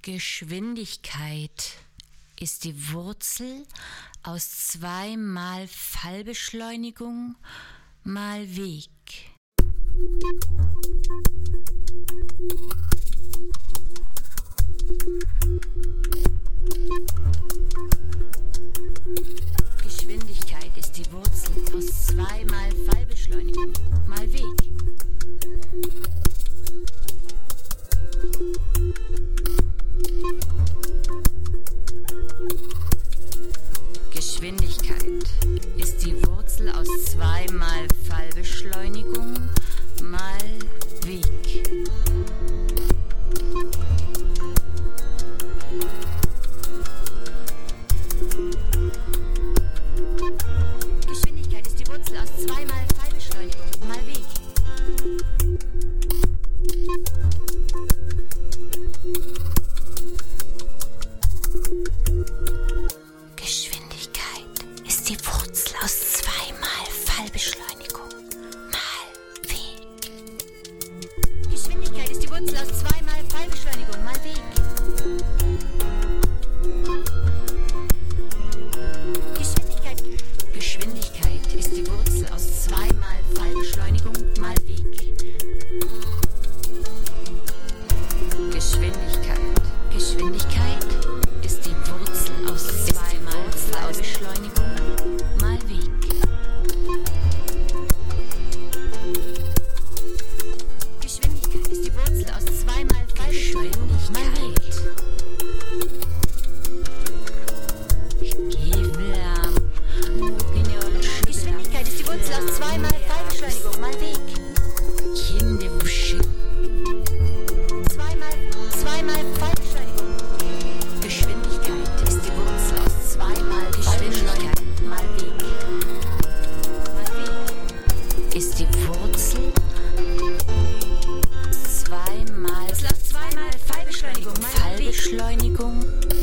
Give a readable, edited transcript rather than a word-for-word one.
Geschwindigkeit ist die Wurzel aus 2 mal Fallbeschleunigung mal Weg. Geschwindigkeit ist die Wurzel aus 2 mal Fallbeschleunigung mal Weg. Geschwindigkeit ist die Wurzel aus 2 mal Fallbeschleunigung mal Weg. Geschwindigkeit ist die Wurzel aus 2 mal Fallbeschleunigung mal Weg. Geschwindigkeit ist die Wurzel aus 2 mal Fallbeschleunigung mal Weg. Geschwindigkeit ist die Wurzel aus 2 mal Fallbeschleunigung mal Weg. Geschwindigkeit ist die Wurzel aus 2 mal Fallbeschleunigung mal Weg. Geschwindigkeit ist die Wurzel aus 2 mal Fallbeschleunigung mal Weg. Geschwindigkeit ist die Wurzel aus 2 mal Fallbeschleunigung mal Weg. Geschwindigkeit ist die Wurzel aus 2 mal Fallbeschleunigung mal Weg. 2 mal Fallbeschleunigung. Geschwindigkeit ist die Wurzel aus 2 mal Fallbeschleunigung mal Weg. Mal Weg ist die Wurzel 2 mal Fallbeschleunigung